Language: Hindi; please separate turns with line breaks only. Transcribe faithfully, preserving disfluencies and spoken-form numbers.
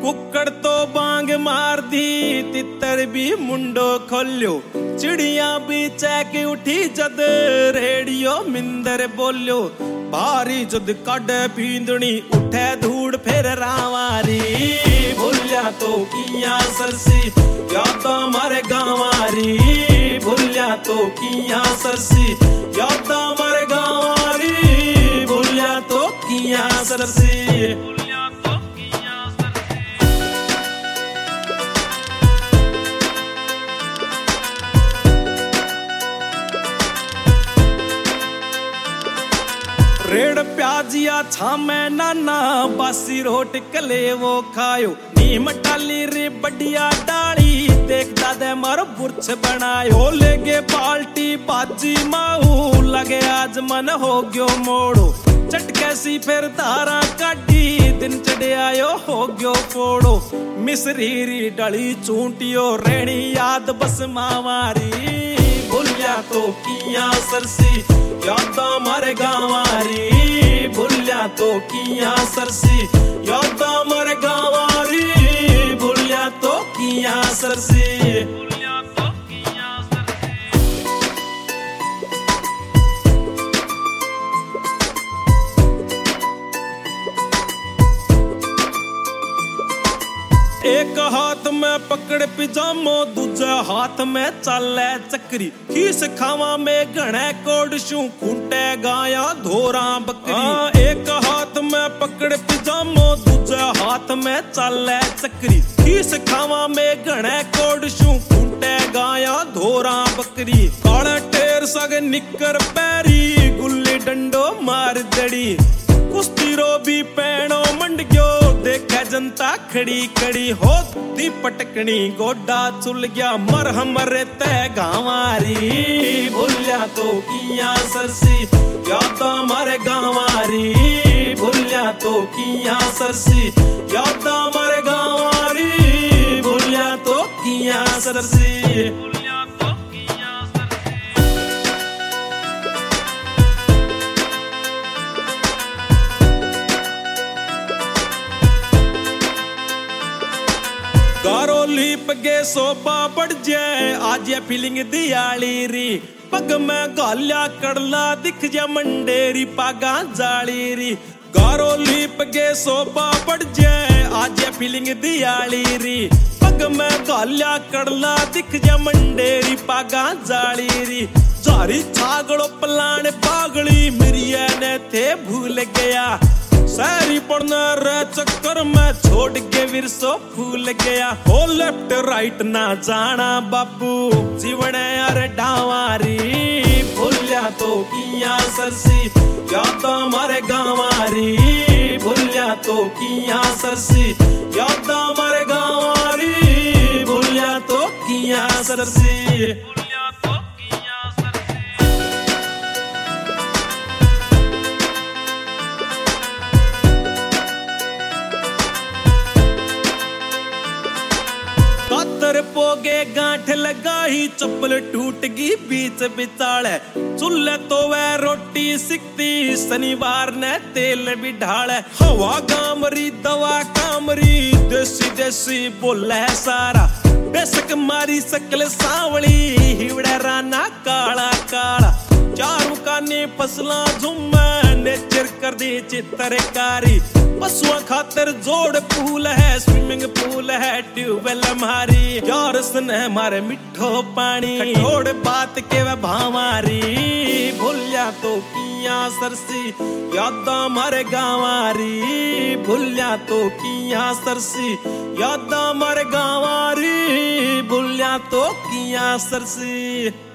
कुक्कड़ तो बांग मार दी, तितर भी मुंडो खोल्यो, चिड़िया भी चैक उठी जद रेडियो मिंदर बोल्यो। भारी जद कड पींदनी उठे धूड़ फिर रावारी, भूलिया तो किया सरसी याद मारे गांवारी, भूलिया तो किया सरसी याद मारे गांवारी, भूलिया तो किया सरसी। रेड़ प्याजिया छामे नाना, बासी रोट कले वो खायो, नीम टाली रे बढ़िया डाली, देख दादे मारो बुर्छ बनायो। लेगे बाल्टी बाजी माऊ, लगे आज मन हो गयो मोड़ो, चटकैसी फिर धारा काटी, दिन चढ़े आयो हो गयो फोड़ो। मिसरी री डली चूंटियो, रेणी याद बस मावारी, भूलिया तो किया सरसी याद मारे गांवारी, भूलिया तो किया सरसी याद मारे गांवारी, भूलिया तो किया सरसी। एक हाथ में पकड़ पिजामो, दूजा हाथ में चाले चक्री, खीस खावा में घने कोडशू, खूंटे गाया धोरा बकरी। एक हाथ में पकड़ पिजामो, दूजा हाथ में चाले चक्री, खीस खावा में घने कोडशू, खूंटे गाया धोरा बकरी। काला टेर सग निकर पैरी, गुल्ली डंडो मार दड़ी, कुश्ती रो भी पैणो मंड गयो, देखे जनता खड़ी खड़ी होती पटकनी, गोडा चुल गया मर हमरे तय गांवारी, भूलिया तो किया सरसी याद मारे गांवारी, भूलिया तो किया सरसी याद मारे गांवारी, भूलिया तो किया सरसी। गारो लीप गे सोपा बढ़ जाए, आज ये फीलिंग दियाली री, पग में गालिया कड़ला दिख जा मंडेरी पागा जाली री। गारो लीप गे सोपा बढ़ जाए, आज ये फीलिंग दियाली री, पग में गालिया कड़ला दिख जा मंडेरी पागा जाली री। जारी छागड़ो पलाने पागड़ी, मिरिया ने थे भूल गया, सारी पढ़ना रे चक्कर में छोड़ के विरसो फूल गया। हो लेफ्ट राइट ना जाना बापू, जीवन अरे डावारी, भूलिया तो किया सरसी याद मारे गांवारी, भूलिया तो किया सरसी याद मारे गांवारी, भूलिया तो किया सरसी। कातर पोगे गांठ लगाही, चप्पल टूट गई बीच बिचाले, चूल्हे तो वह रोटी सिकती, शनिवार ने तेल भी ढाले। हवा गामरी दवा कामरी, देसी देसी बोले सारा, बेशक मारी सकल सावली, हिवड़ा राना काला काला, चारू काने फसला झुम्मा, नेचर कर दी चित्रकारी। पशुआ खातर जोड़ पूल है, स्विमिंग पूल है, ट्यूबवेल हमारी, यार सने मारे मिठो पानी, कठोड़ बात के वह भामारी, भूलिया तो किया सरसी याद मारे गांवारी, भूलिया तो किया सरसी याद मारे गांवारी, भूलिया तो किया सरसी।